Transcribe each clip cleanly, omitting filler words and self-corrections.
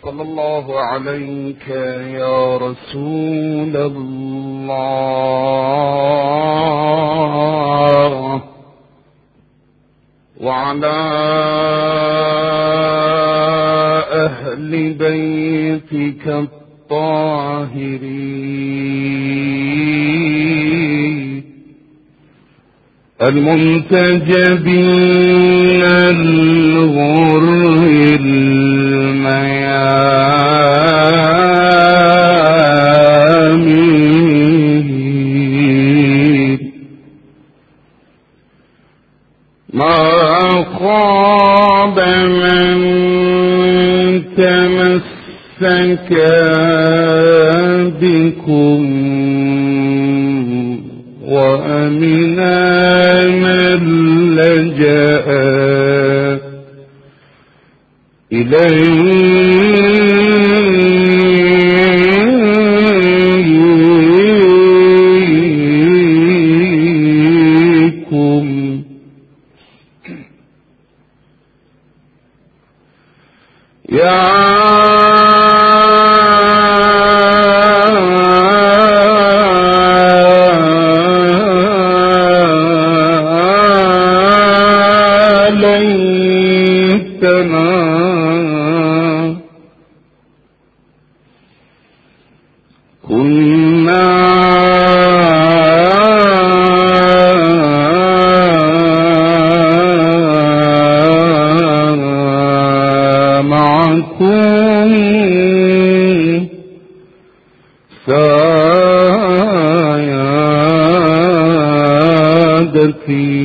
صلى الله عليك يا رسول الله وعلى أهل بيتك الطاهرين المنتجبين الغر الميامين ما خاب من تمسك بكم وأمنا من لجأ إليكم يا ليتنا كنا معكم سادتي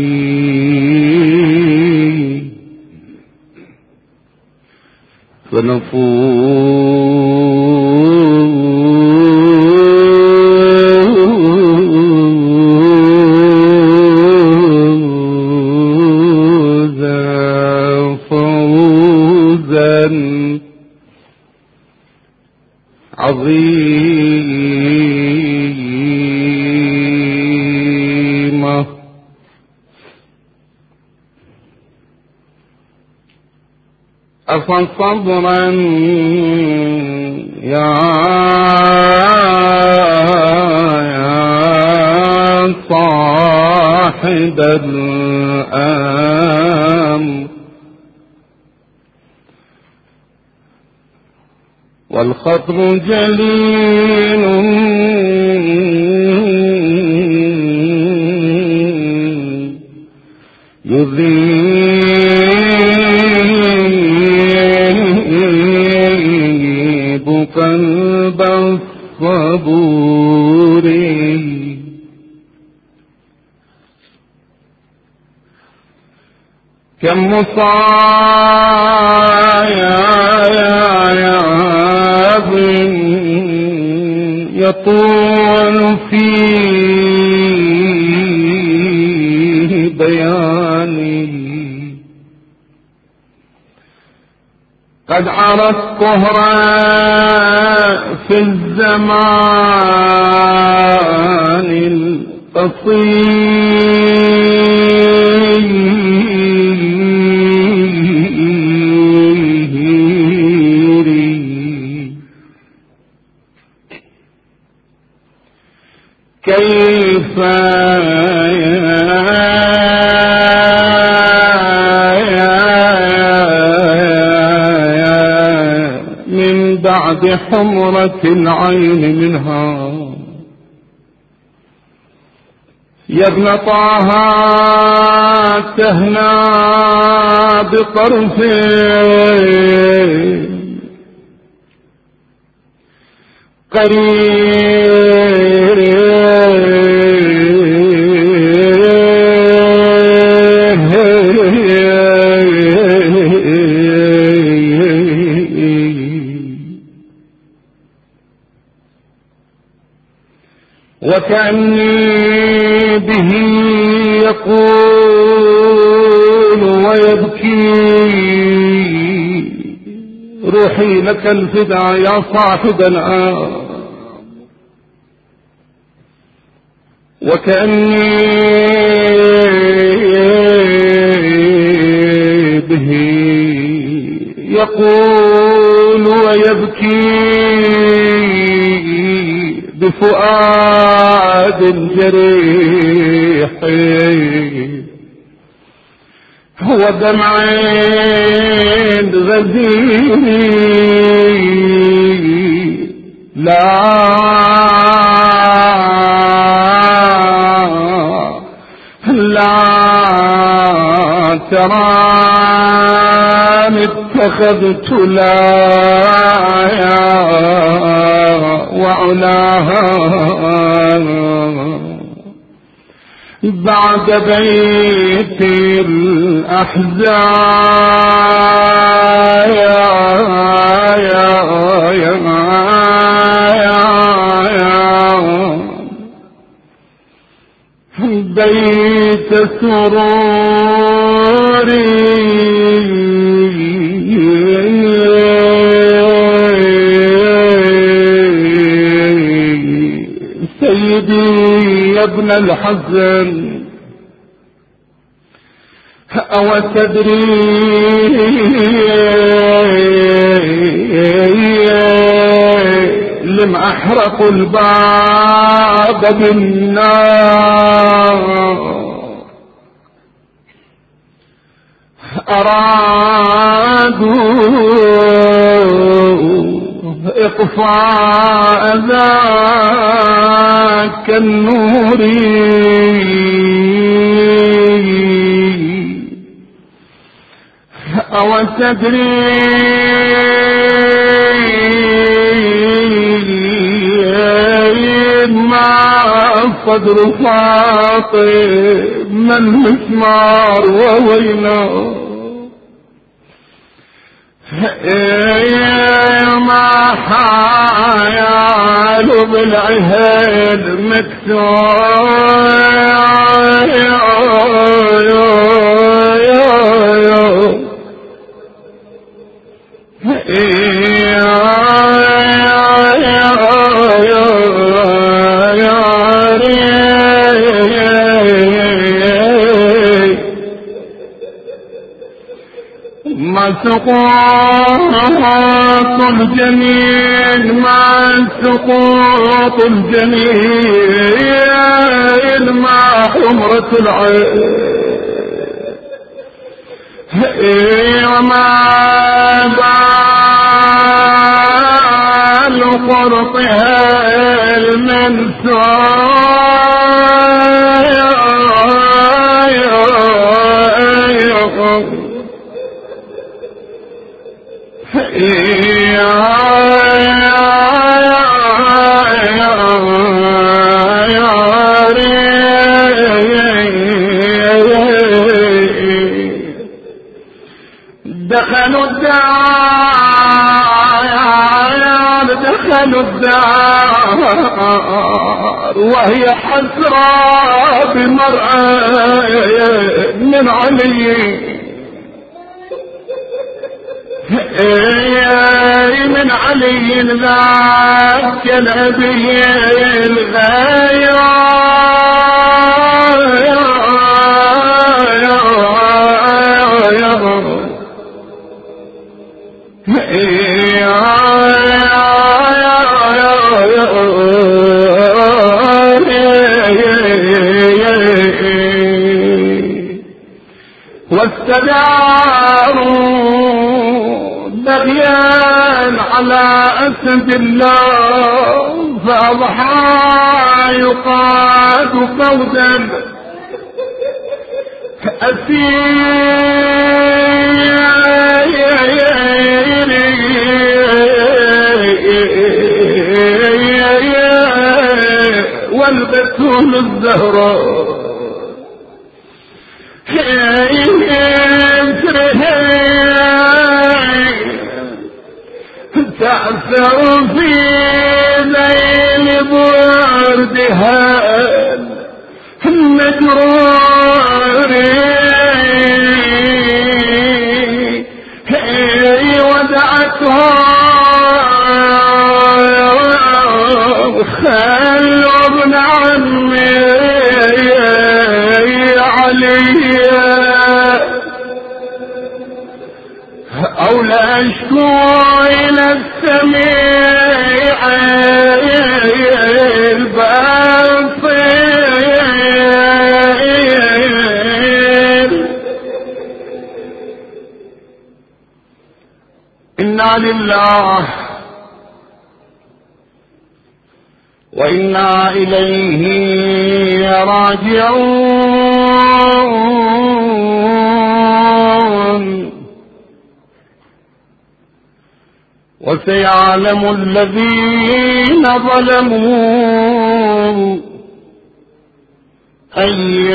فنفوز فوزا عظيما أفصبرا يا صاحب الأمر والخطر جليل يذيب قلب الصبور كم مصايب يطول في بياني قد عرفت طهرا في الزمان القصير كيف من بعد حمرة العين منها يا ابن طه تهنى بطرفه وكأني به يقول ويبكي روحي لك الفداء يا صاحب الآن وكأني به يقول ويبكي تبكي بفؤاد جريح هو دمعين غزير لا تراني اتخذت لايا وعلاها بعد بيت الأحزان بيت سروري سيدي يا ابن الحزن أو تدري لم أحرق الباب بالنار أرادوا إطفاء ذاك النور أو تدري ما صدر فاطم المسمار وويله ما حيال بالعهد ما سقوط الجميل ما سقوط الجميل ما حمرة العين وما بال قرطها المنسى دخلوا الدار وهي حسرى بمرأة من علي من علي ذاك الأبي الغاية واستداروا بغيان على أسد الله فأضحى يقاد فوزا والبتول الزهراء تعثر في ليل بردها النجرور ودعتها خلوا ابن عمي علي أو لا أشكو إلى السميع إنا لله وإنا إليه راجعون وسيعلم الذين ظلموا أي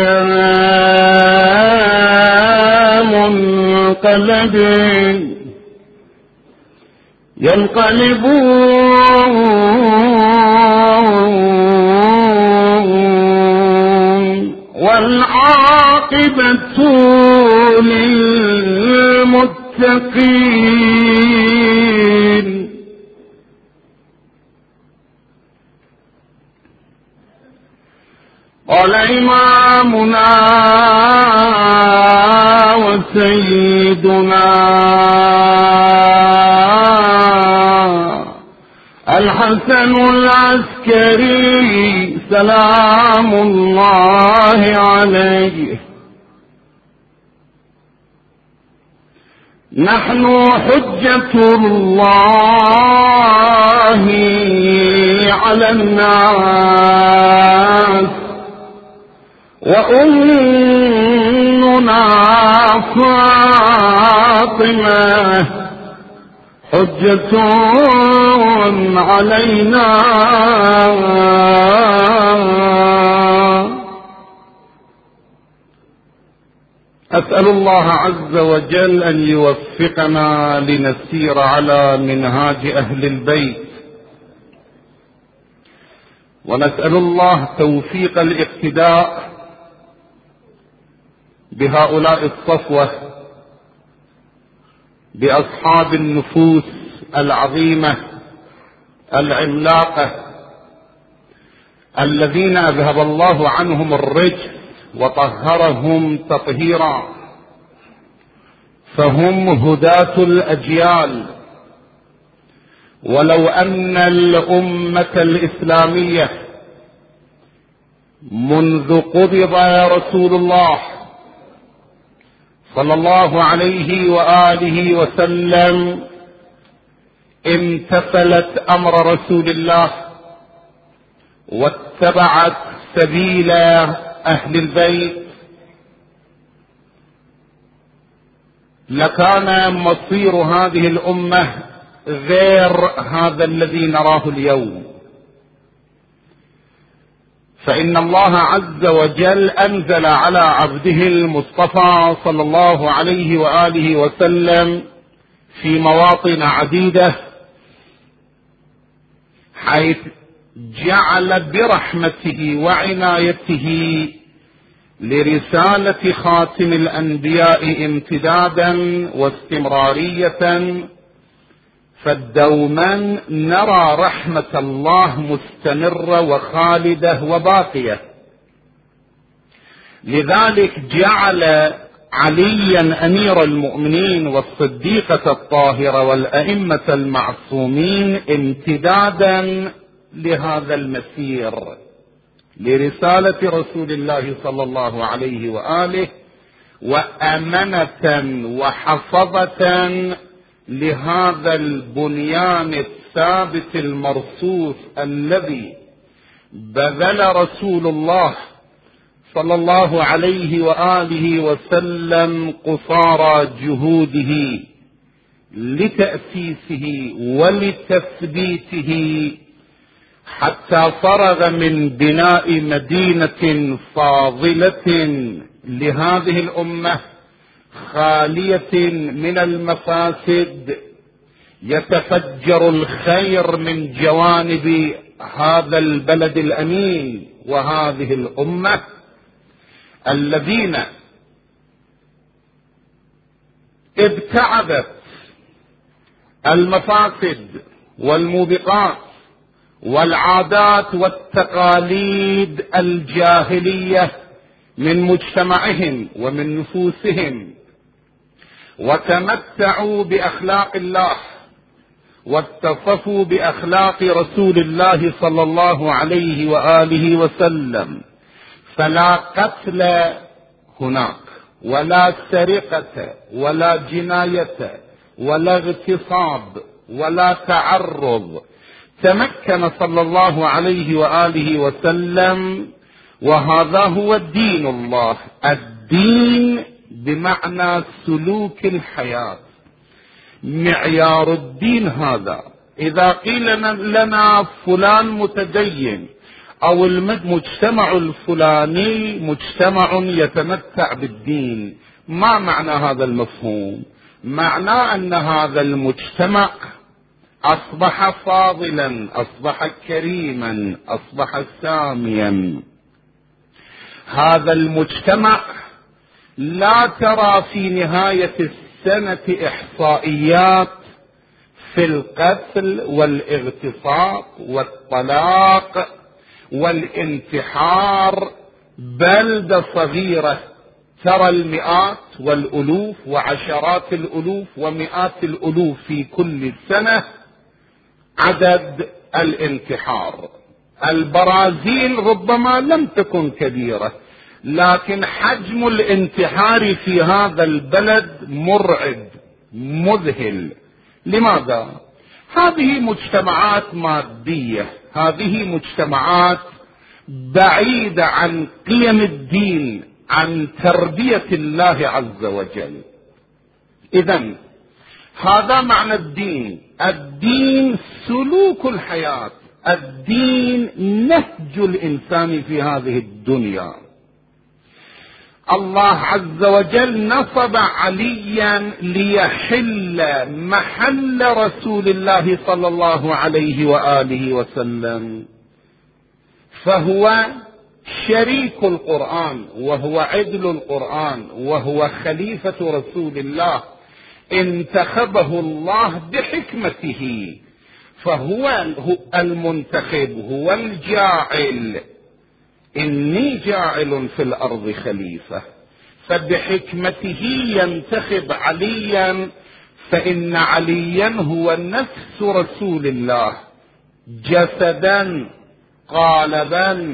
منقلب ينقلبون والعاقبة للمتقين. قال إمامنا وسيدنا الحسن العسكري سلام الله عليه: نحن حجة الله على الناس وأمنا فاطمة حجة علينا. أسأل الله عز وجل أن يوفقنا لنسير على منهاج أهل البيت، ونسأل الله توفيق الاقتداء بهؤلاء الصفوة، بأصحاب النفوس العظيمة العملاقة الذين أذهب الله عنهم الرجس وطهرهم تطهيرا، فهم هداة الأجيال. ولو أن الأمة الإسلامية منذ قبض رسول الله صلى الله عليه وآله وسلم امتثلت أمر رسول الله واتبعت سبيل أهل البيت، لكان مصير هذه الأمة غير هذا الذي نراه اليوم. فإن الله عز وجل أنزل على عبده المصطفى صلى الله عليه وآله وسلم في مواطن عديدة، حيث جعل برحمته وعنايته لرسالة خاتم الأنبياء امتدادا واستمرارية، فالدوما نرى رحمة الله مستمرة وخالدة وباقية. لذلك جعل عليا أمير المؤمنين والصديقة الطاهرة والأئمة المعصومين امتدادا لهذا المسير، لرسالة رسول الله صلى الله عليه وآله، وأمنة وحفظة لهذا البنيان الثابت المرصوص الذي بذل رسول الله صلى الله عليه وآله وسلم قصارى جهوده لتأسيسه ولتثبيته، حتى فرغ من بناء مدينة فاضلة لهذه الأمة خالية من المفاسد، يتفجر الخير من جوانب هذا البلد الأمين وهذه الأمة، الذين ابتعدت المفاسد والموبقات والعادات والتقاليد الجاهلية من مجتمعهم ومن نفوسهم، وتمتعوا بأخلاق الله واتصفوا بأخلاق رسول الله صلى الله عليه وآله وسلم، فلا قتل هناك ولا سرقة ولا جناية ولا اغتصاب ولا تعرض. تمكن صلى الله عليه وآله وسلم، وهذا هو دين الله. الدين بمعنى سلوك الحياة، معيار الدين هذا. إذا قيل لنا فلان متدين أو المجتمع الفلاني مجتمع يتمتع بالدين، ما معنى هذا المفهوم؟ معنى أن هذا المجتمع أصبح فاضلا، أصبح كريما، أصبح ساميا. هذا المجتمع لا ترى في نهاية السنة إحصائيات في القتل والاغتصاب والطلاق والانتحار. بلدة صغيرة ترى المئات والألوف وعشرات الألوف ومئات الألوف في كل سنة عدد الانتحار. البرازيل ربما لم تكن كبيرة، لكن حجم الانتحار في هذا البلد مرعب مذهل. لماذا؟ هذه مجتمعات مادية، هذه مجتمعات بعيدة عن قيم الدين، عن تربية الله عز وجل. إذن هذا معنى الدين. الدين سلوك الحياة، الدين نهج الإنسان في هذه الدنيا. الله عز وجل نصب عليا ليحل محل رسول الله صلى الله عليه وآله وسلم، فهو شريك القرآن، وهو عدل القرآن، وهو خليفة رسول الله. انتخبه الله بحكمته، فهو المنتخب، هو الجاعل. إني جاعل في الأرض خليفة، فبحكمته ينتخب عليا، فإن عليا هو نفس رسول الله، جسدا قالبا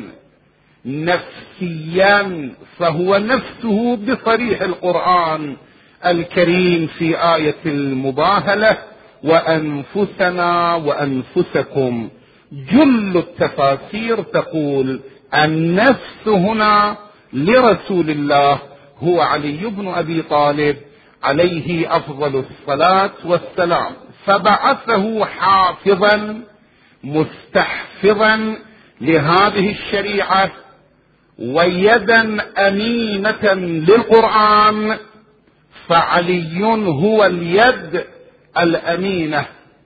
نفسيا، فهو نفسه بصريح القرآن الكريم في آية المباهلة: وأنفسنا وأنفسكم. جل التفاسير تقول النفس هنا لرسول الله هو علي بن أبي طالب عليه أفضل الصلاة والسلام، فبعثه حافظا مستحفظا لهذه الشريعة ويدا أمينة للقرآن، فعلي هو اليد الأمينة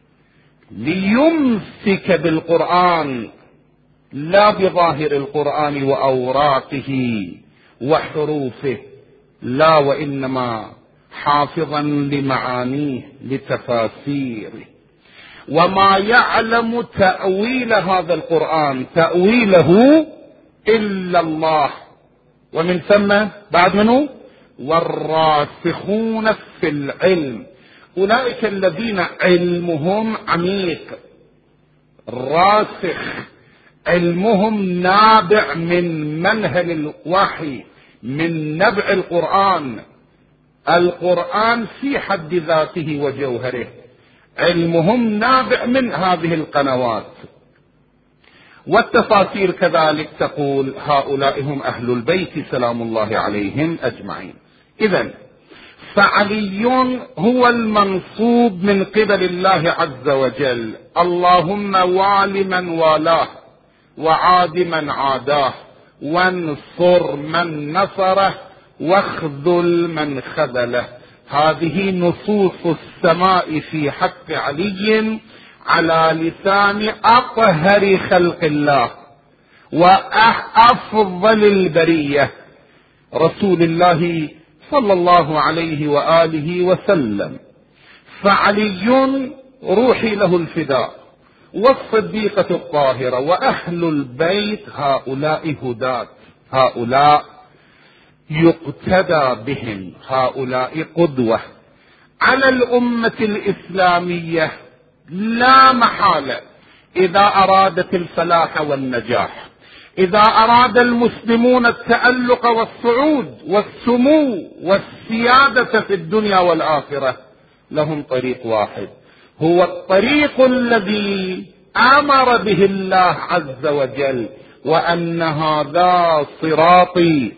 ليمسك بالقرآن، لا بظاهر القرآن وأوراقه وحروفه، لا، وإنما حافظا لمعانيه لتفاسيره. وما يعلم تأويل هذا القرآن تأويله إلا الله، ومن ثم بعد منه والراسخون في العلم، أولئك الذين علمهم عميق راسخ، علمهم نابع من منهل الوحي، من نبع القرآن. القرآن في حد ذاته وجوهره، علمهم نابع من هذه القنوات. والتفاسير كذلك تقول هؤلاء هم أهل البيت سلام الله عليهم أجمعين. إذن فعلي هو المنصوب من قبل الله عز وجل: اللهم وال من والاه وعاد من عاداه وانصر من نصره واخذل من خذله. هذه نصوص السماء في حق علي على لسان أطهر خلق الله وأفضل البرية رسول الله صلى الله عليه وآله وسلم. فعلي روحي له الفداء، والصديقة الطاهرة وأهل البيت هؤلاء هداة، هؤلاء يقتدى بهم، هؤلاء قدوة على الأمة الإسلامية. لا محالة إذا أرادت الفلاح والنجاح، إذا أراد المسلمون التألق والصعود والسمو والسيادة في الدنيا والآخرة، لهم طريق واحد، هو الطريق الذي أمر به الله عز وجل، وأن هذا صراطي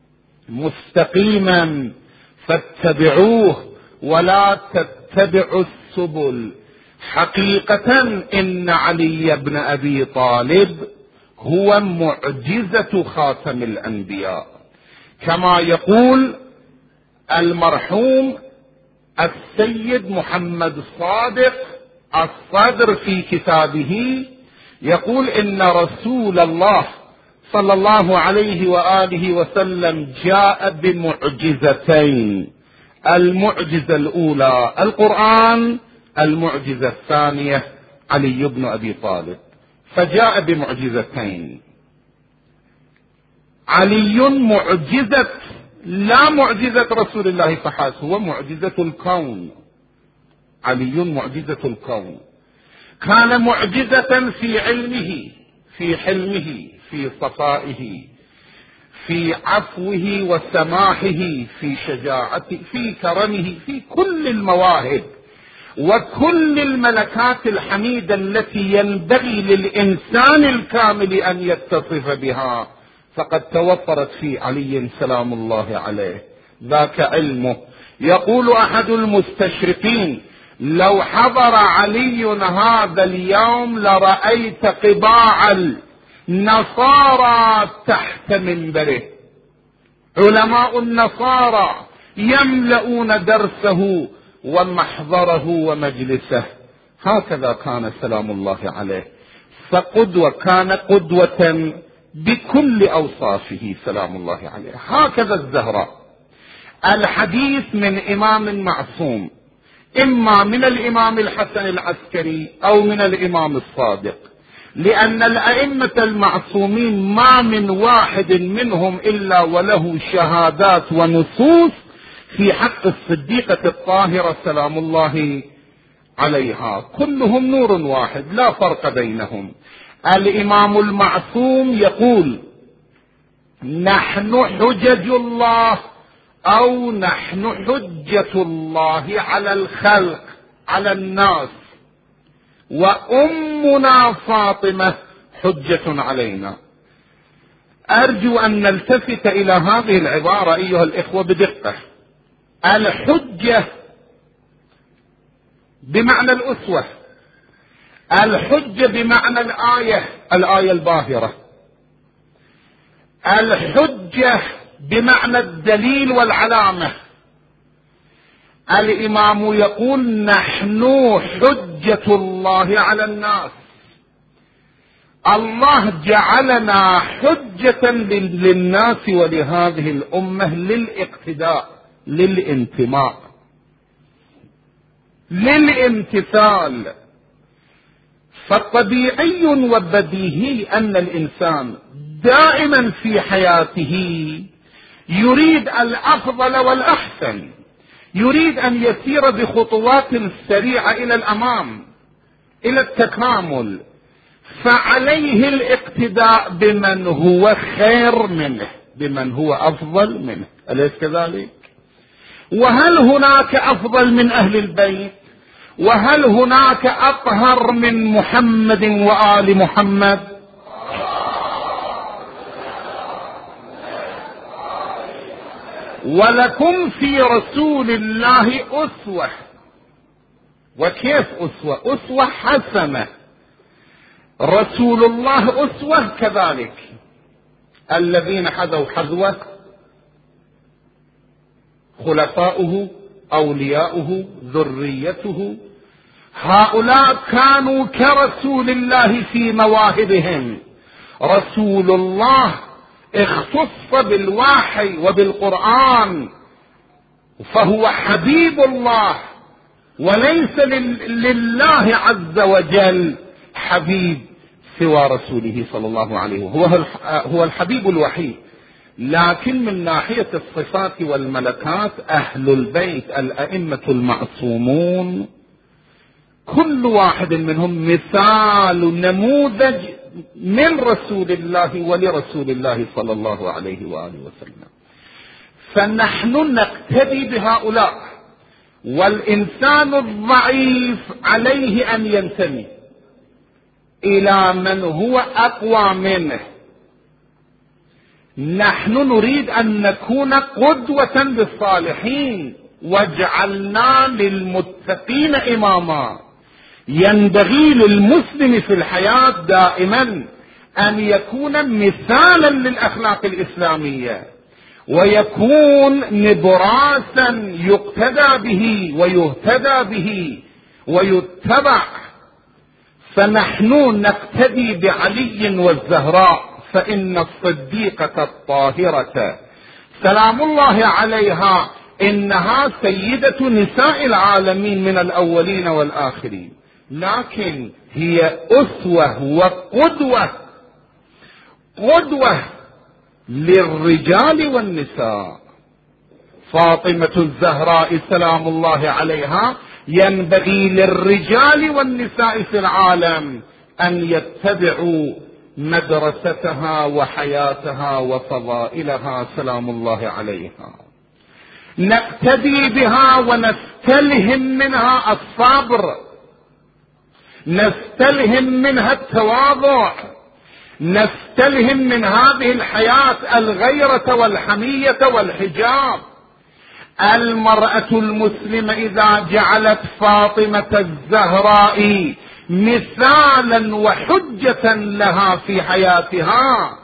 مستقيما فاتبعوه ولا تتبعوا السبل. حقيقة إن علي بن أبي طالب هو معجزة خاتم الأنبياء، كما يقول المرحوم السيد محمد صادق الصدر في كتابه، يقول إن رسول الله صلى الله عليه وآله وسلم جاء بمعجزتين، المعجزة الأولى القرآن، المعجزة الثانية علي بن أبي طالب، فجاء بمعجزتين. علي معجزة، لا معجزة رسول الله فحسب، هو معجزة الكون. علي معجزة الكون، كان معجزة في علمه، في حلمه، في صفائه، في عفوه وسماحه، في شجاعته، في كرمه، في كل المواهب وكل الملكات الحميدة التي ينبغي للإنسان الكامل أن يتصف بها، فقد توفرت في علي سلام الله عليه. ذاك علمه. يقول أحد المستشرقين: لو حضر علي هذا اليوم لرأيت قباع النصارى تحت منبره، علماء النصارى يملؤون درسه ومحضره ومجلسه. هكذا كان سلام الله عليه، فقدوة، كان قدوة بكل أوصافه سلام الله عليه. هكذا الزهراء. الحديث من إمام معصوم، إما من الإمام الحسن العسكري أو من الإمام الصادق، لأن الأئمة المعصومين ما من واحد منهم إلا وله شهادات ونصوص في حق الصديقة الطاهرة سلام الله عليها، كلهم نور واحد لا فرق بينهم. الإمام المعصوم يقول: نحن حجج الله، أو نحن حجة الله على الخلق، على الناس، وأمنا فاطمة حجة علينا. أرجو أن نلتفت إلى هذه العبارة أيها الإخوة بدقة. الحجة بمعنى الأسوة، الحجة بمعنى الآية الباهرة، الحجة بمعنى الدليل والعلامة. الإمام يقول: نحن حجة الله على الناس. الله جعلنا حجة للناس ولهذه الأمة للاقتداء، للانتماء، للامتثال. فالطبيعي والبديهي أن الإنسان دائما في حياته يريد الأفضل والأحسن، يريد أن يسير بخطوات سريعة إلى الأمام، إلى التكامل، فعليه الاقتداء بمن هو خير منه، بمن هو أفضل منه، أليس كذلك؟ وهل هناك أفضل من أهل البيت؟ وهل هناك أطهر من محمد وآل محمد؟ ولكم في رسول الله أسوة. وكيف أسوة؟ أسوة حسنة. رسول الله أسوة كذلك. الذين حذوا حذوه، خلفاؤه، أولياؤه، ذريته، هؤلاء كانوا كرسول الله في مواهبهم. رسول الله اختص بالوحي وبالقرآن، فهو حبيب الله، وليس لله عز وجل حبيب سوى رسوله صلى الله عليه وسلم، هو الحبيب الوحيد. لكن من ناحية الصفات والملكات أهل البيت الأئمة المعصومون كل واحد منهم مثال نموذج من رسول الله ولرسول الله صلى الله عليه وآله وسلم. فنحن نقتدي بهؤلاء، والإنسان الضعيف عليه أن ينتمي إلى من هو أقوى منه. نحن نريد أن نكون قدوة للصالحين، واجعلنا للمتقين إماما. ينبغي للمسلم في الحياة دائما أن يكون مثالا للأخلاق الإسلامية، ويكون نبراسا يقتدى به ويهتدى به ويتبع. فنحن نقتدي بعلي والزهراء، فإن الصديقة الطاهرة سلام الله عليها إنها سيدة نساء العالمين من الأولين والآخرين، لكن هي أسوة وقدوة، قدوة للرجال والنساء. فاطمة الزهراء سلام الله عليها ينبغي للرجال والنساء في العالم أن يتبعوا مدرستها وحياتها وفضائلها سلام الله عليها. نقتدي بها ونستلهم منها الصبر، نستلهم منها التواضع، نستلهم من هذه الحياة الغيرة والحمية والحجاب. المرأة المسلمة إذا جعلت فاطمة الزهراء مثالا وحجة لها في حياتها،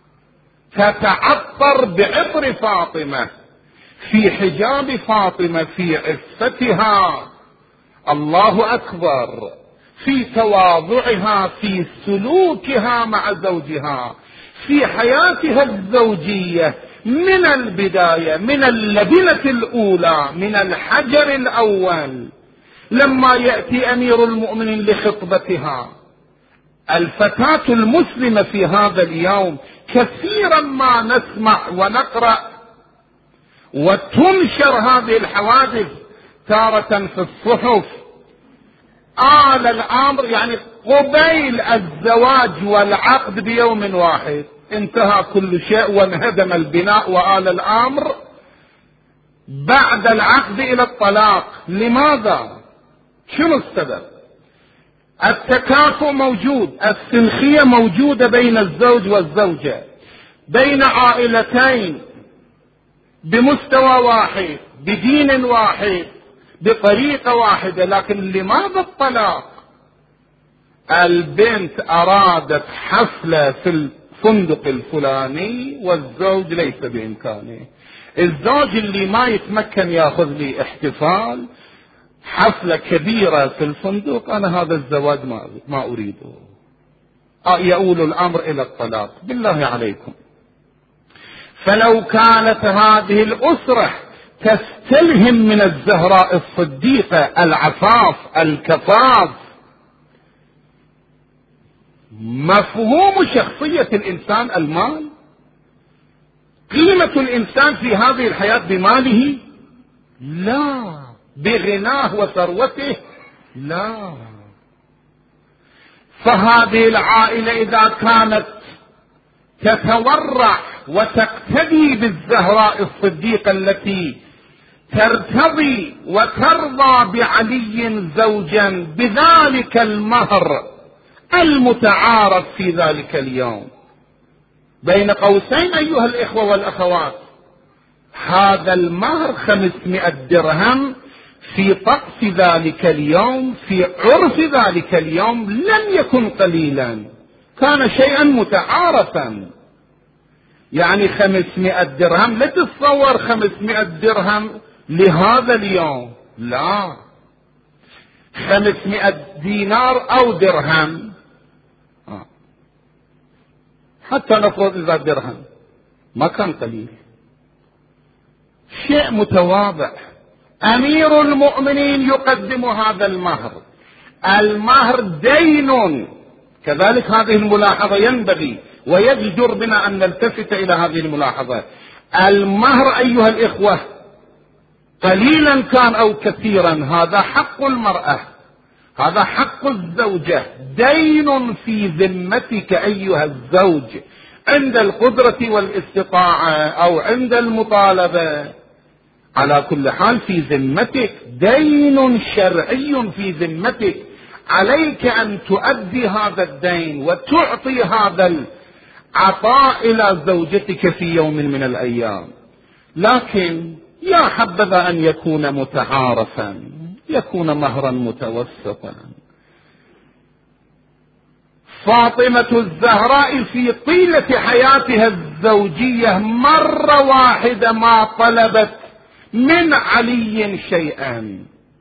تتعطر بعطر فاطمة، في حجاب فاطمة، في عفتها، الله أكبر، في تواضعها، في سلوكها مع زوجها، في حياتها الزوجية من البداية، من اللبنة الأولى، من الحجر الأول، لما يأتي أمير المؤمنين لخطبتها. الفتاة المسلمة في هذا اليوم كثيرا ما نسمع ونقرأ وتنشر هذه الحوادث تارة في الصحف، الأمر يعني قبيل الزواج والعقد بيوم واحد انتهى كل شيء وانهدم البناء، وآل الأمر بعد العقد إلى الطلاق. لماذا؟ شنو السبب؟ التكافؤ موجود، السنخية موجودة بين الزوج والزوجة، بين عائلتين بمستوى واحد، بدين واحد، بطريقة واحدة، لكن لماذا الطلاق؟ البنت أرادت حفلة في الفندق الفلاني والزوج ليس بإمكانه. الزوج اللي ما يتمكن ياخذ لي احتفال حفلة كبيرة في الفندق، أنا هذا الزواج ما أريده، يؤول الأمر إلى الطلاق. بالله عليكم، فلو كانت هذه الأسرة تستلهم من الزهراء الصديقة العفاف الكفاف، مفهوم شخصية الإنسان المال، قيمة الإنسان في هذه الحياة بماله؟ لا. بغناه وثروته؟ لا. فهذه العائلة إذا كانت تتورع وتقتدي بالزهراء الصديقة التي ترتضي وترضى بعلي زوجا بذلك المهر المتعارف في ذلك اليوم، بين قوسين أيها الإخوة والأخوات، هذا المهر 500 درهم في طقس ذلك اليوم، في عرف ذلك اليوم، لم يكن قليلا، كان شيئا متعارفا. يعني 500 درهم، لا تتصور 500 درهم لهذا اليوم، لا، 500 دينار أو درهم، حتى نفرض إذا درهم ما كان قليل، شيء متواضع. أمير المؤمنين يقدم هذا المهر، المهر دين. كذلك هذه الملاحظة ينبغي ويجدر بنا أن نلتفت إلى هذه الملاحظة. المهر أيها الإخوة قليلا كان أو كثيرا، هذا حق المرأة، هذا حق الزوجة، دين في ذمتك أيها الزوج عند القدرة والاستطاعة أو عند المطالبة. على كل حال في ذمتك، دين شرعي في ذمتك، عليك أن تؤدي هذا الدين وتعطي هذا العطاء إلى زوجتك في يوم من الأيام. لكن يا حبذا أن يكون متعارفا، يكون مهرا متوسطا. فاطمة الزهراء في طيلة حياتها الزوجية مرة واحدة ما طلبت من علي شيئا.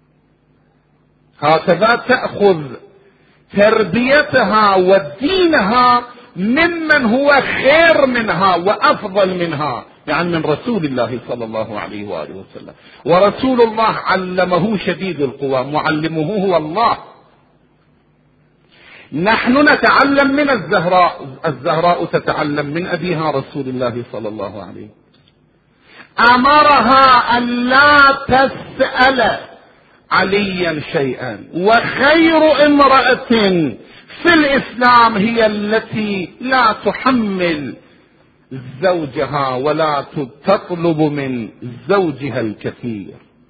هكذا تأخذ تربيتها ودينها ممن هو خير منها وأفضل منها، يعني من رسول الله صلى الله عليه وآله وسلم. ورسول الله علمه شديد القوى، معلمه هو الله. نحن نتعلم من الزهراء، الزهراء تتعلم من أبيها رسول الله صلى الله عليه وسلم. أمرها أن لا تسأل عليا شيئا، وخير امرأة في الإسلام هي التي لا تحمل زوجها ولا تطلب من زوجها الكثير،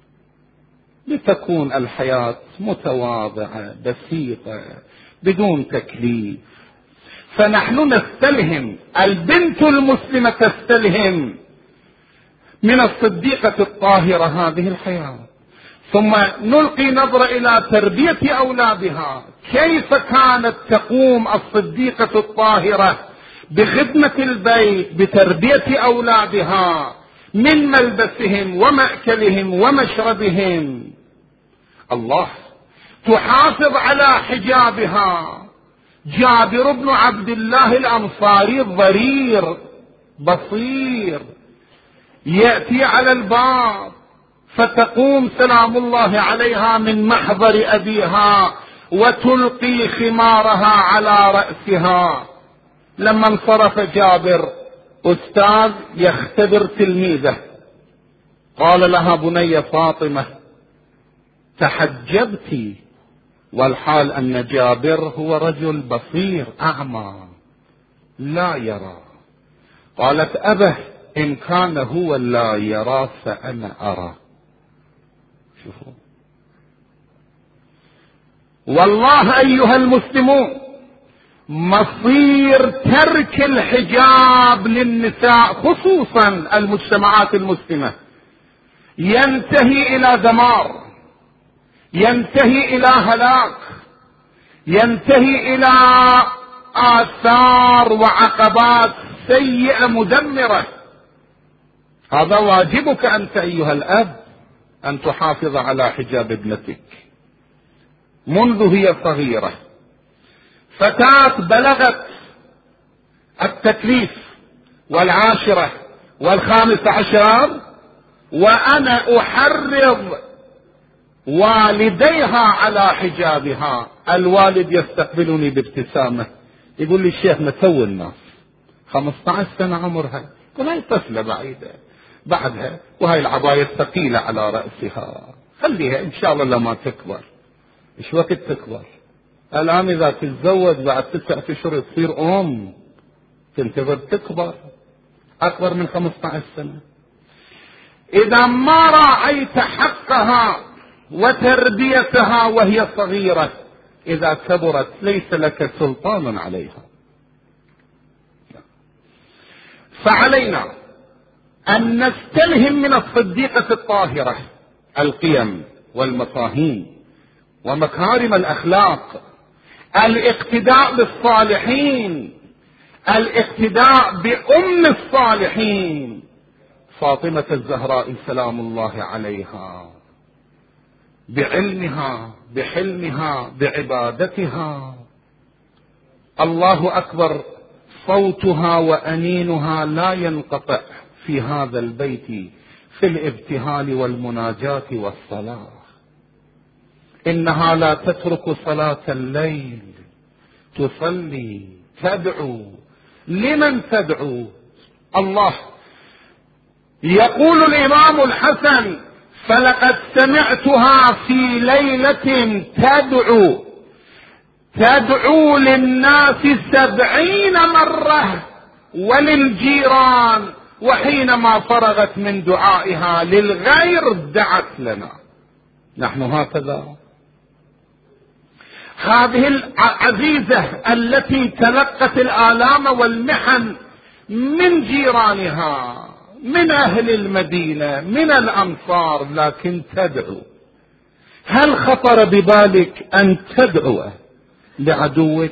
لتكون الحياة متواضعة بسيطة بدون تكليف. فنحن نستلهم، البنت المسلمة تستلهم من الصديقة الطاهرة هذه الحياة. ثم نلقي نظرة إلى تربية أولادها، كيف كانت تقوم الصديقة الطاهرة بخدمة البيت، بتربية أولادها من ملبسهم ومأكلهم ومشربهم. الله، تحافظ على حجابها. جابر بن عبد الله الأنصاري الضرير بصير يأتي على الباب، فتقوم سلام الله عليها من محضر أبيها وتلقي خمارها على رأسها. لما انصرف جابر أستاذ يختبر تلميذه، قال لها: بني فاطمة، تحجبت والحال أن جابر هو رجل بصير أعمى لا يرى. قالت: أبه، إن كان هو لا يرى فأنا أرى. شوفوا، والله أيها المسلمون، مصير ترك الحجاب للنساء خصوصا المجتمعات المسلمة ينتهي إلى دمار، ينتهي إلى هلاك، ينتهي إلى آثار وعقبات سيئة مدمرة. هذا واجبك أنت أيها الأب، أن تحافظ على حجاب ابنتك منذ هي صغيرة. فتاة بلغت التكليف والعاشرة والخامسة عشر وأنا أحرض والديها على حجابها. الوالد يستقبلني بابتسامة، يقول لي: الشيخ متو الناس 15 سنة عمرها، يقول: هاي طفلة بعيدة بعدها، وهاي العباية ثقيلة على رأسها، خليها إن شاء الله لما تكبر. إيش وقت تكبر؟ الآن إذا تتزوج بعد 9 أشهر تصير أم، تنتظر تكبر أكبر من 15 سنة. إذا ما راعيت حقها وتربيتها وهي صغيرة، إذا كبرت ليس لك سلطان عليها. فعلينا أن نستلهم من الصديقة الطاهرة القيم والمفاهيم ومكارم الأخلاق، الاقتداء بالصالحين، الاقتداء بأم الصالحين فاطمة الزهراء سلام الله عليها، بعلمها، بحلمها، بعبادتها. الله أكبر، صوتها وأنينها لا ينقطع في هذا البيت في الابتهال والمناجاة والصلاة. إنها لا تترك صلاة الليل، تصلي، تدعو. لمن تدعو؟ الله. يقول الإمام الحسن: فلقد سمعتها في ليلة تدعو للناس 70 مرة وللجيران، وحينما فرغت من دعائها للغير دعت لنا. نحن هكذا. هذه العزيزة التي تلقت الآلام والمحن من جيرانها، من أهل المدينة، من الأمصار، لكن تدعو. هل خطر ببالك أن تدعو لعدوك؟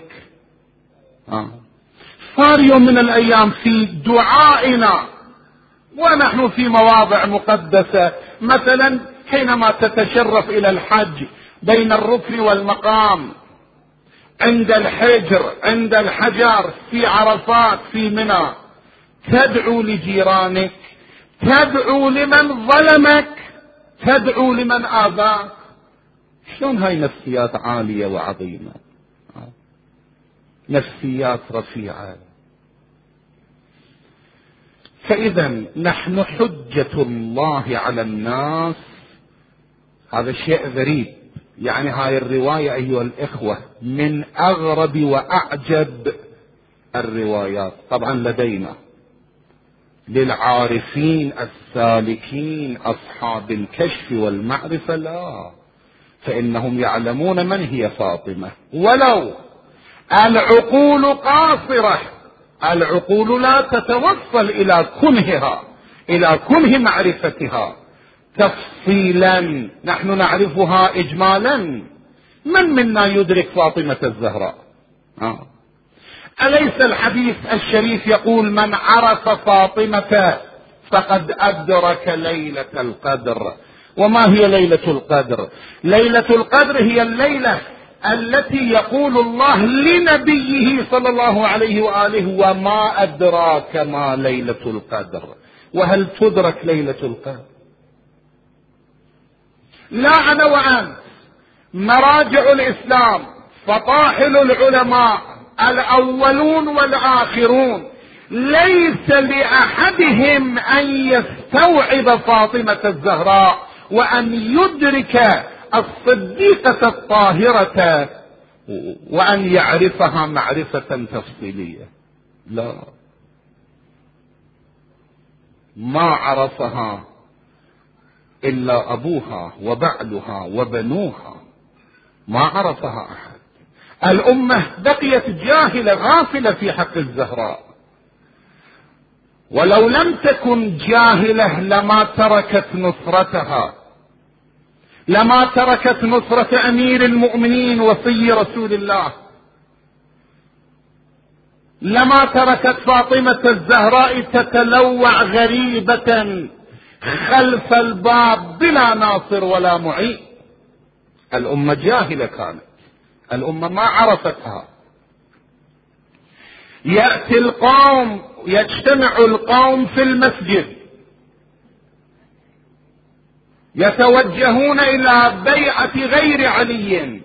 صار يوم من الأيام في دعائنا ونحن في مواضع مقدسة، مثلا حينما تتشرف إلى الحج بين الركن والمقام، عند الحجر، عند الحجر، في عرفات، في منى، تدعو لجيرانك، تدعو لمن ظلمك، تدعو لمن آذاك. شلون هاي نفسيات عالية وعظيمة، نفسيات رفيعة. فإذا نحن حجة الله على الناس. هذا شيء غريب، يعني هاي الرواية أيها الإخوة من أغرب وأعجب الروايات طبعا لدينا، للعارفين السالكين أصحاب الكشف والمعرفة لا، فإنهم يعلمون من هي فاطمة، ولو العقول قاصرة، العقول لا تتوصل إلى كنهها، إلى كنه معرفتها تفصيلا، نحن نعرفها إجمالا. من منا يدرك فاطمة الزهراء؟ أليس الحديث الشريف يقول من عرف فاطمة فقد أدرك ليلة القدر؟ وما هي ليلة القدر؟ ليلة القدر هي الليلة التي يقول الله لنبيه صلى الله عليه وآله وما أدراك ما ليلة القدر. وهل تدرك ليلة القدر؟ لا أنا وأنت، مراجع الإسلام، فطاحل العلماء الأولون والآخرون، ليس لأحدهم أن يستوعب فاطمة الزهراء وأن يدرك الصديقة الطاهرة وأن يعرفها معرفة تفصيلية. لا، ما عرفها إلا أبوها وبعلها وبنوها، ما عرفها أحد. الأمة بقيت جاهلة غافلة في حق الزهراء، ولو لم تكن جاهلة لما تركت نصرتها، لما تركت نصرة أمير المؤمنين وصي رسول الله، لما تركت فاطمة الزهراء تتلوع غريبة خلف الباب بلا ناصر ولا معين. الأمة جاهلة كانت، الأمة ما عرفتها. يأتي القوم، يجتمع القوم في المسجد، يتوجهون إلى بيعة غير علي،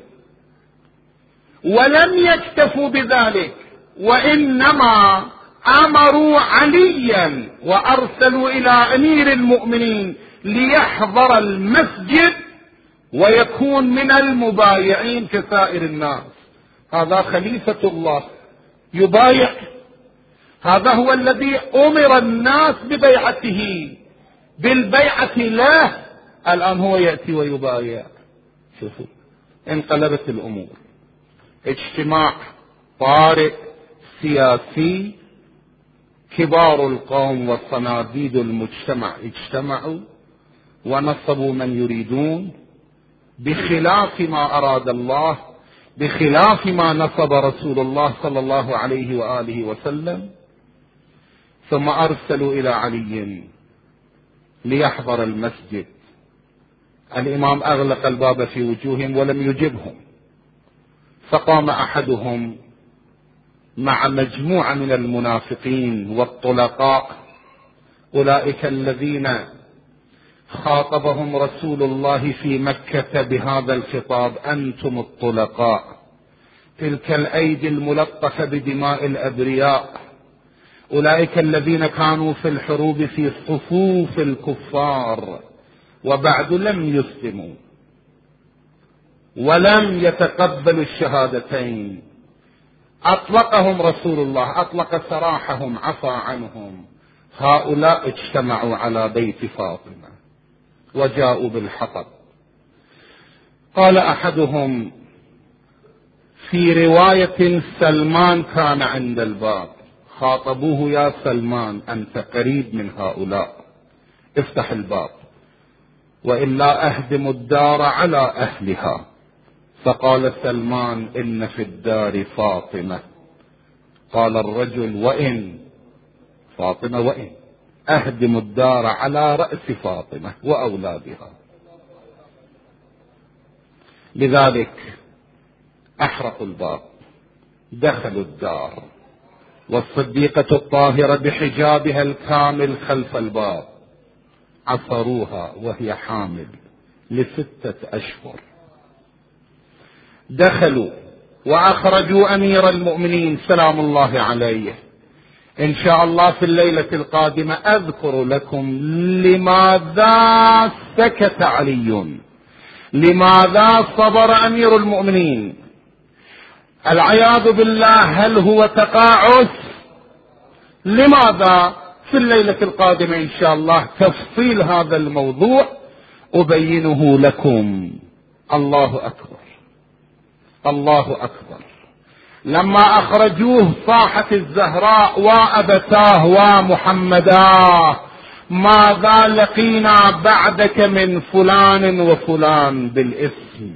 ولم يكتفوا بذلك، وإنما أمروا عليا وأرسلوا إلى أمير المؤمنين ليحضر المسجد ويكون من المبايعين كسائر الناس. هذا خليفة الله يبايع، هذا هو الذي أمر الناس ببيعته، بالبيعة له. الآن هو يأتي ويبايع. شوفوا انقلبت الأمور، اجتماع طارئ سياسي، كبار القوم وصناديد المجتمع اجتمعوا ونصبوا من يريدون بخلاف ما أراد الله، بخلاف ما نصب رسول الله صلى الله عليه وآله وسلم. ثم أرسلوا إلى علي ليحضر المسجد. الإمام أغلق الباب في وجوههم ولم يجبهم، فقام أحدهم مع مجموعة من المنافقين والطلقاء، أولئك الذين خاطبهم رسول الله في مكة بهذا الخطاب: أنتم الطلقاء، تلك الأيدي الملطخة بدماء الأبرياء، أولئك الذين كانوا في الحروب في صفوف الكفار، وبعد لم يسلموا ولم يتقبلوا الشهادتين، أطلقهم رسول الله، أطلق سراحهم، عفى عنهم. هؤلاء اجتمعوا على بيت فاطمة وجاءوا بالحطب. قال أحدهم في رواية: سلمان كان عند الباب، خاطبوه: يا سلمان أنت قريب من هؤلاء، افتح الباب وإلا أهدم الدار على أهلها. فقال سلمان: إن في الدار فاطمة. قال الرجل: وإن فاطمة، وإن أهدم الدار على رأس فاطمة وأولادها. لذلك أحرقوا الباب، دخلوا الدار، والصديقة الطاهرة بحجابها الكامل خلف الباب، عصروها وهي حامل ل6 أشهر. دخلوا وأخرجوا أمير المؤمنين سلام الله عليه. إن شاء الله في الليلة القادمة أذكر لكم لماذا سكت علي، لماذا صبر أمير المؤمنين. العياذ بالله، هل هو تقاعس؟ لماذا؟ في الليلة القادمة إن شاء الله تفصيل هذا الموضوع أبينه لكم. الله أكبر، الله أكبر. لما أخرجوه صاحت الزهراء: وأبتاه ومحمداه، ماذا لقينا بعدك من فلان وفلان بالاسم.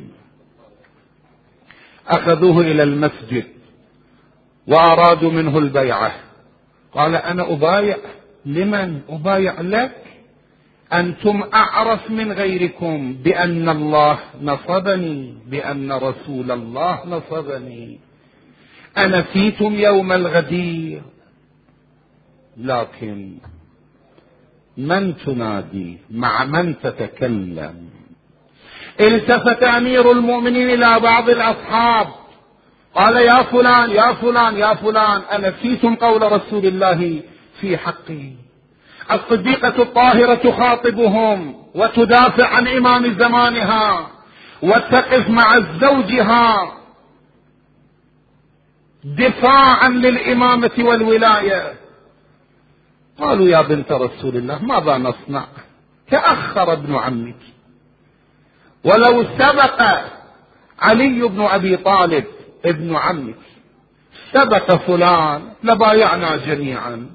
أخذوه إلى المسجد وأرادوا منه البيعة. قال: أنا أبايع. لمن أبايع؟ لك. أنتم أعرف من غيركم بأن الله نصبني، بأن رسول الله نصبني. أنسيتم يوم الغدير؟ لكن من تنادي؟ مع من تتكلم؟ التفت أمير المؤمنين إلى بعض الأصحاب قال: يا فلان يا فلان يا فلان، أنسيتم قول رسول الله في حقي؟ الصديقة الطاهرة تخاطبهم وتدافع عن إمام زمانها وتقف مع زوجها دفاعا للإمامة والولاية. قالوا: يا بنت رسول الله ماذا نصنع؟ تأخر ابن عمك، ولو سبق علي بن أبي طالب ابن عمك، سبق فلان لبايعنا جميعا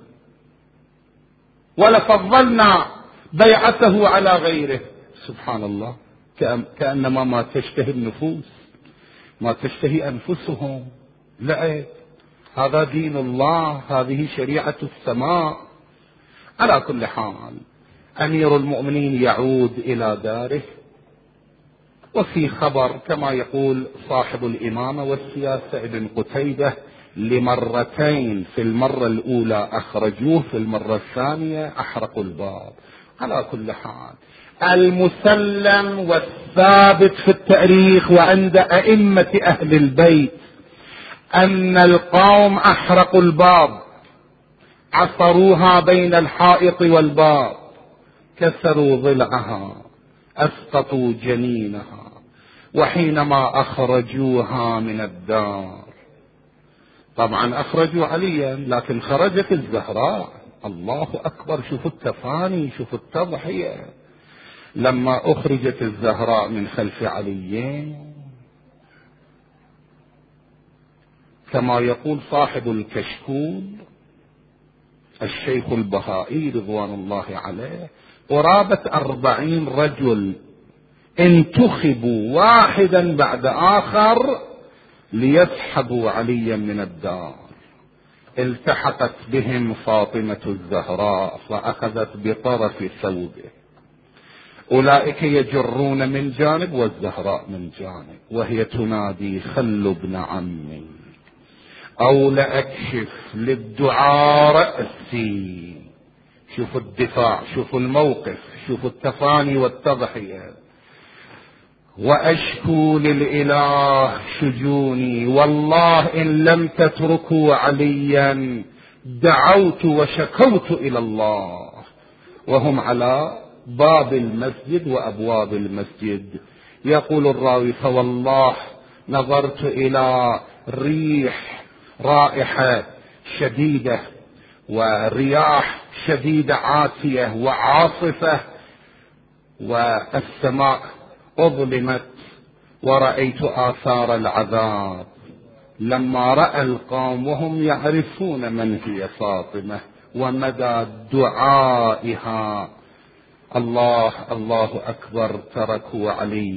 ولفضلنا بيعته على غيره. سبحان الله، كأنما ما تشتهي النفوس، ما تشتهي أنفسهم. لا، هذا دين الله، هذه شريعة السماء. على كل حال، أمير المؤمنين يعود إلى داره، وفي خبر كما يقول صاحب الإمامة والسياسة ابن قتيبة: لمرتين، في المرة الأولى أخرجوه، في المرة الثانية أحرقوا الباب. على كل حال، المسلم والثابت في التاريخ وعند أئمة أهل البيت أن القوم أحرقوا الباب، عصروها بين الحائط والباب، كسروا ضلعها، أسقطوا جنينها. وحينما أخرجوها من الدار، طبعا أخرجوا عليا، لكن خرجت الزهراء. الله أكبر، شوفوا التفاني، شوفوا التضحية. لما أخرجت الزهراء من خلف علي، كما يقول صاحب الكشكول الشيخ البهائي رضوان الله عليه: قرابة 40 رجل انتخبوا واحدا بعد آخر ليسحبوا عليا من الدار. التحقت بهم فاطمة الزهراء فأخذت بطرف ثوبه، أولئك يجرون من جانب والزهراء من جانب، وهي تنادي: خلوا ابن عمي أو لأكشف للدعاء رأسي. شوفوا الدفاع، شوفوا الموقف، شوفوا التفاني والتضحية. وأشكو للإله شجوني، والله إن لم تتركوا عليا دعوت وشكوت إلى الله. وهم على باب المسجد وأبواب المسجد. يقول الراوي: فوالله نظرت إلى رائحة شديدة ورياح شديدة عاتية وعاصفة، والسماء أظلمت، ورأيت آثار العذاب. لما رأى القوم وهم يعرفون من هي فاطمة ومدى دعائها: الله الله أكبر، تركوا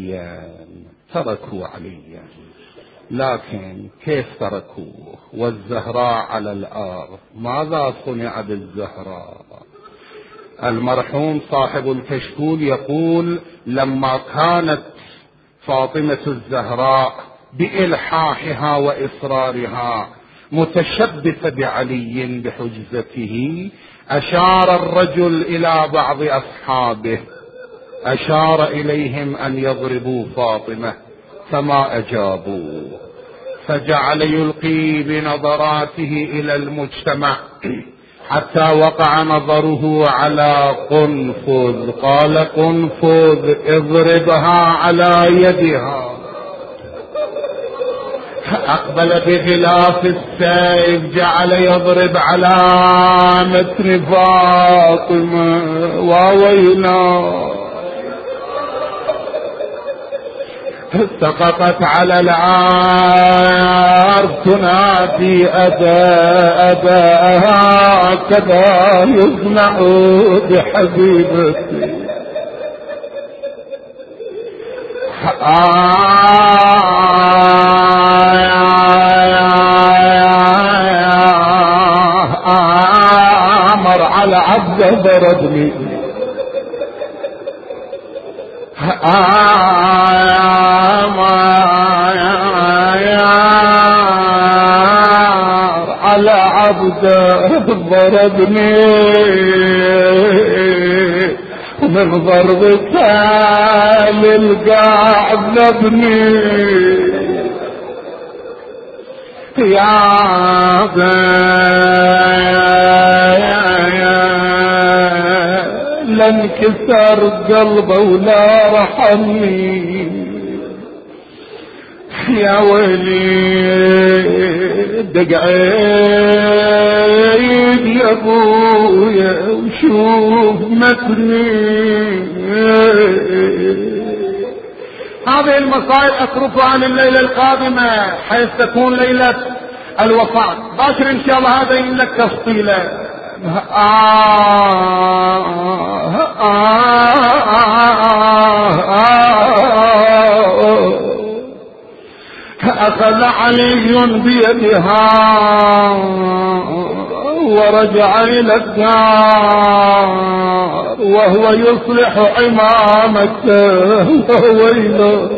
عليا. لكن كيف تركوه والزهراء على الأرض؟ ماذا صنع بالزهراء؟ المرحوم صاحب الكشكول يقول: لما كانت فاطمة الزهراء بإلحاحها وإصرارها متشبثة بعلي بحجزته، أشار الرجل إلى بعض أصحابه، أشار إليهم أن يضربوا فاطمة فما أجابوا، فجعل يلقي بنظراته إلى المجتمع حتى وقع نظره على قنفذ. قال: قنفذ اضربها على يدها. أقبل بغلاف السيف، جعل يضرب على متن فاطمة. وويلا، سقطت على العار تنادي: أباها هكذا يصنع بحبيبتي. أمر على عبده ضربني، على عبده ضربني، من ضربته للقاع ذبني. يا لانكسر قلبه ولا رحمني. يا ويلي دقعيد يا ابويا وشوف متني. هذه المصائب اتركها لليلة القادمة حيث تكون ليلة الوفاة. باكر ان شاء الله هذا لك تفصيله. أخذ علي بيدها ورجع إلى الدار وهو يصلح عمامته. ويله،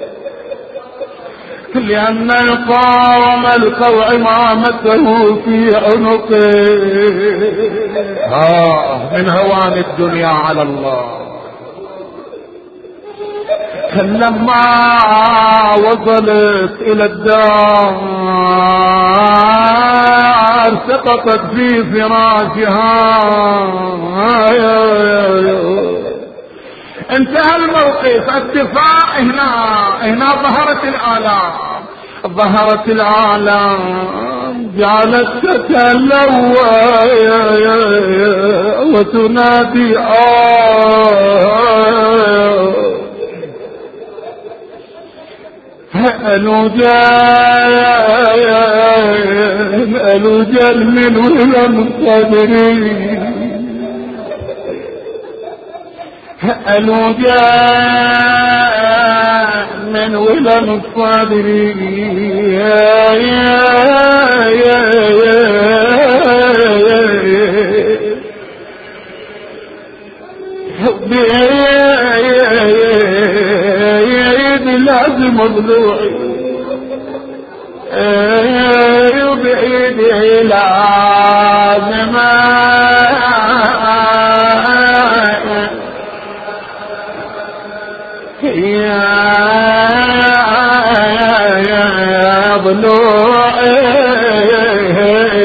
لأن القوم ألقوا عمامته في عنقه. من هوان الدنيا على الله. لما وصلت إلى الدار سقطت في فراشها. انتهى الموقف. الدفاع هنا ظهرت العالم جعلت تتلوى وتنادي الوجل من ولم صدري. الوجل من ولم صدري. لازم ضلوعي بإيدي لازم يا ضلوعي.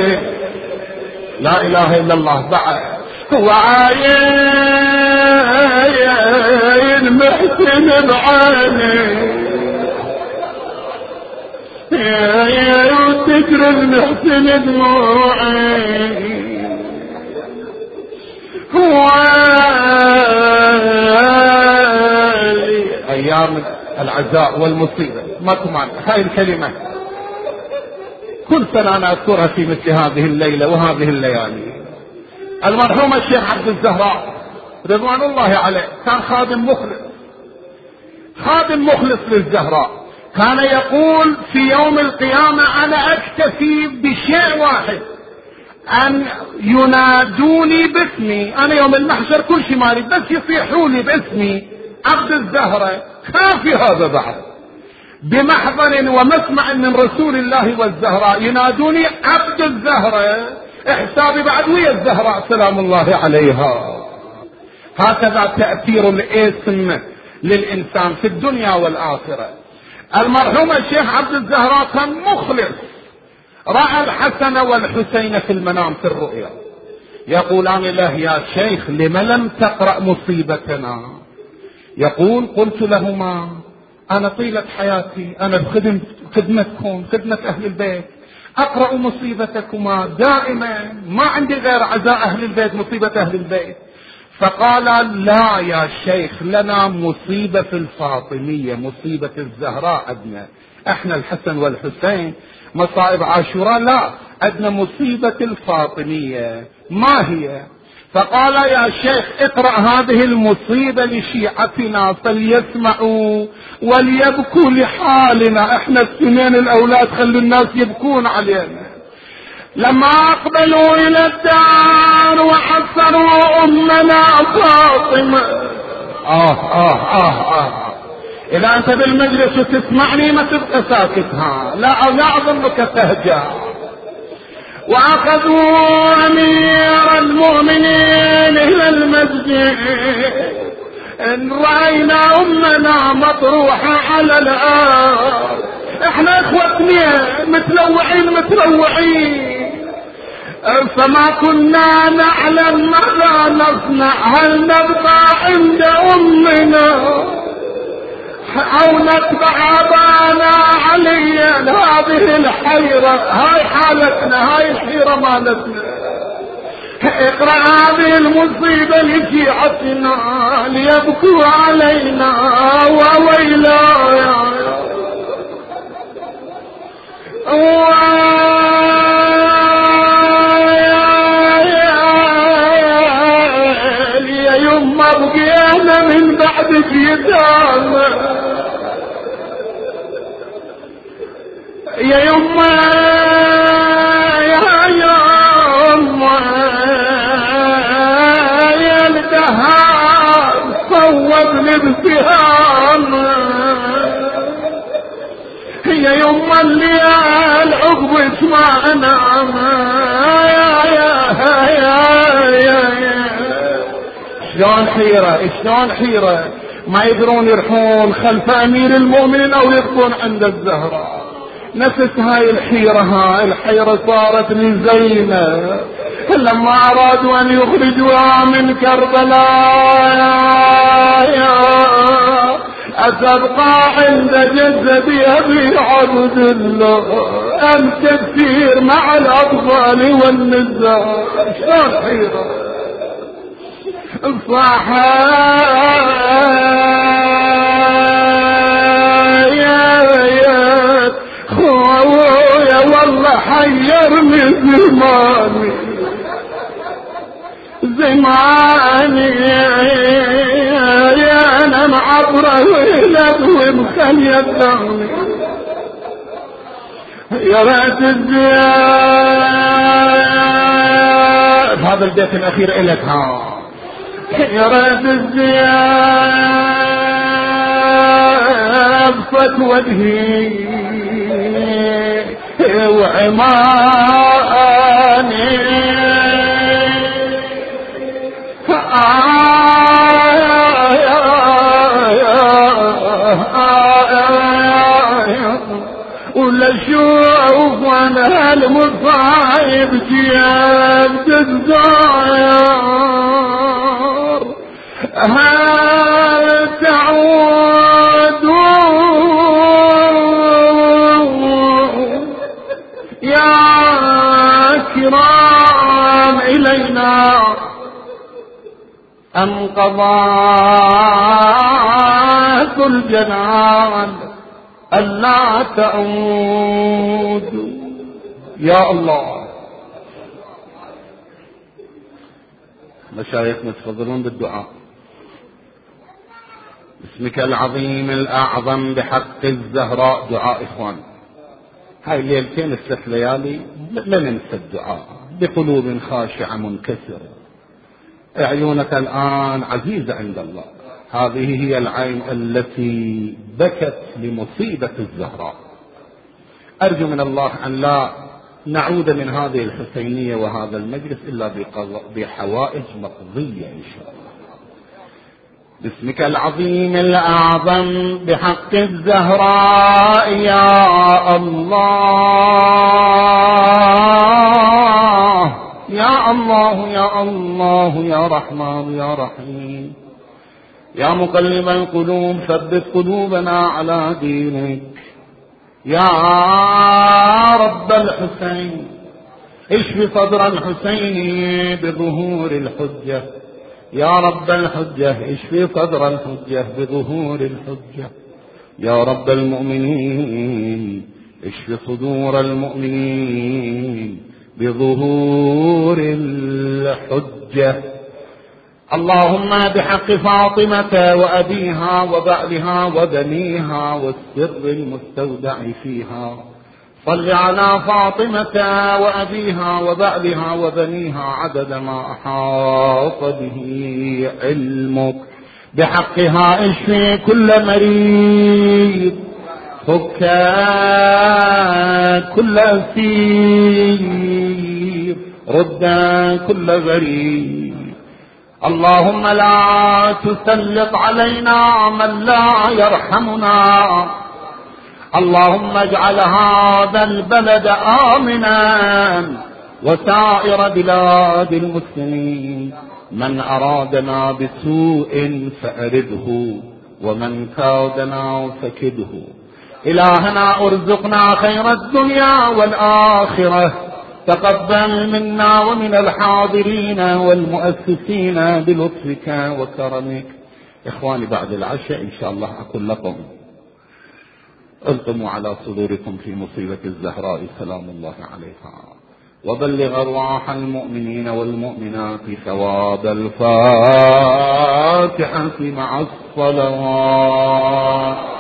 لا إله إلا الله. بعد وعايش المحسن بعيني وتجري المحسن دموعي ايام العزاء والمصيبة ماكو معنى. هاي الكلمة كل سنة انا اذكرها في مثل هذه الليلة وهذه الليالي. المرحوم الشيخ عبد الزهراء رضوان الله عليه كان خادم مخلص للزهراء. كان يقول في يوم القيامة انا اكتفي بشيء واحد، ان ينادوني باسمي. انا يوم المحشر كل شيء مالي بس يصيحوا لي باسمي عبد الزهراء، كافي هذا بعد. بمحضر ومسمع من رسول الله والزهراء ينادوني عبد الزهراء، حسابي بعد ويا الزهراء سلام الله عليها. هكذا تأثير الاسم للإنسان في الدنيا والآخرة. المرحوم الشيخ عبد الزهراء كان مخلص، رأى الحسن والحسين في المنام في الرؤيا، يقولان له يا شيخ لم لم تقرأ مصيبتنا؟ يقول قلت لهما أنا طيلة حياتي أنا خدمتكم خدمة أهل البيت، أقرأ مصيبتكما دائما، ما عندي غير عزاء أهل البيت مصيبة أهل البيت. فقال لا يا شيخ لنا مصيبة في الفاطمية، مصيبة الزهراء عندنا احنا الحسن والحسين، مصائب عاشوراء لا، عندنا مصيبة الفاطمية. ما هي؟ فقال يا شيخ اقرأ هذه المصيبة لشيعتنا فليسمعوا وليبكوا لحالنا، احنا السنين الاولاد خلوا الناس يبكون علينا. لما اقبلوا الى الدار وحصروا امنا فاطمة اذا انت بالمجلس وتسمعني ما تبقى ساكت، لا اظنك تهجع. واخذوا امير المؤمنين الى المسجد، ان راينا امنا مطروحة على الارض، احنا اخوتنا متلوعين فما كنا نعلم ماذا نصنع، هل نبقى عند امنا او نتبع ابانا عليا؟ هذه الحيرة، هاي حالتنا، هاي الحيرة مالتنا. اقرأ هذه المصيبة لشيعتنا ليبكوا علينا وويلا يا يما بقينا من بعدك يتامى، يا يما يا الدهان صوبني بسهام، يا يما الليال عقب اسمعنا شلون حيرة ما يقدرون يروحون خلف امير المؤمنين او يبقون عند الزهراء. نفس هاي الحيرة صارت لزينب لما ارادوا ان يخرجوها من كربلاء، أتبقى عند جسدي أبي عبد الله أم تسير مع الأطفال والنساء؟ شلون حيرة يا خويا والله حيرني زماني يا انا معبره ولد ومخيطني، يا ريت الزياد هذا البيت الاخير الك يا ريت الزياد فت وجهي وعماني ولا شوف وانا هالمصايب جياب تزدار هل تعود يا كرام إلينا أم قضاة الجنان ألا تعود؟ يا الله. مشايخنا تفضلون بالدعاء. باسمك العظيم الأعظم بحق الزهراء. دعاء إخوان، هاي الليلتين الثلاث ليالي لا ننسى الدعاء بقلوب خاشعة منكسرة. عيونك الآن عزيزة عند الله. هذه هي العين التي بكت لمصيبة الزهراء. أرجو من الله أن لا نعود من هذه الحسينية وهذا المجلس إلا بحوائج مقضية إن شاء الله. باسمك العظيم الأعظم بحق الزهراء يا الله يا الله يا الله يا رحمن يا رحيم يا مقلب القلوب ثبت قلوبنا على دينك. يا رب الحسين اشف صدر الحسين بظهور الحجة. يا رب الحجة اشف صدر الحجة بظهور الحجة. يا رب المؤمنين اشف صدور المؤمنين بظهور الحجة. اللهم بحق فاطمة وأبيها وبعلها وبنيها والسر المستودع فيها صل على فاطمة وأبيها وبعلها وبنيها عدد ما أحاط به علمك. بحقها اشفي كل مريض، فك كل أسير، رد كل غريب. اللهم لا تسلط علينا من لا يرحمنا. اللهم اجعل هذا البلد آمنا وسائر بلاد المسلمين. من أرادنا بسوء فأرده ومن كادنا فكده. إلهنا ارزقنا خير الدنيا والآخرة. تقبل منا ومن الحاضرين والمؤسسين بلطفك وكرمك. إخواني بعد العشاء إن شاء الله أقول لكم القموا على صدوركم في مصيبة الزهراء سلام الله عليها، وبلغ أرواح المؤمنين والمؤمنات ثواب الفاتحة مع الصلوات.